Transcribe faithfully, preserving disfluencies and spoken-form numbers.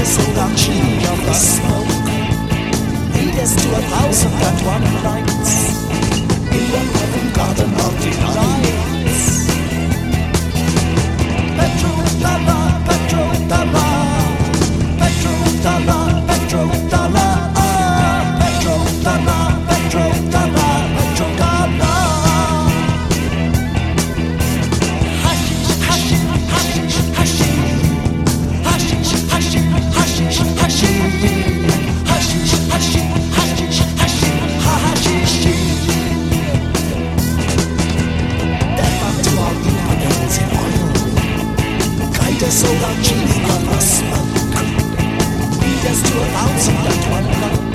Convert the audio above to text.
soda chili of the smoke. Lead us to a thousand and one nights in the heaven garden of delights. Petrodollar, petrodollar, petrodollar, petrodollar, ah, petrodollar, petrodollar, petrodollar. Hashish, hashish, hashish, hashish, hashish, hashish, hashish, hashish, hashish, hashish, hashish, hashish, hashish. Death unto our infidels in oil. Guide us, O thou genie of the smoke. Lead us to a thousand and one night.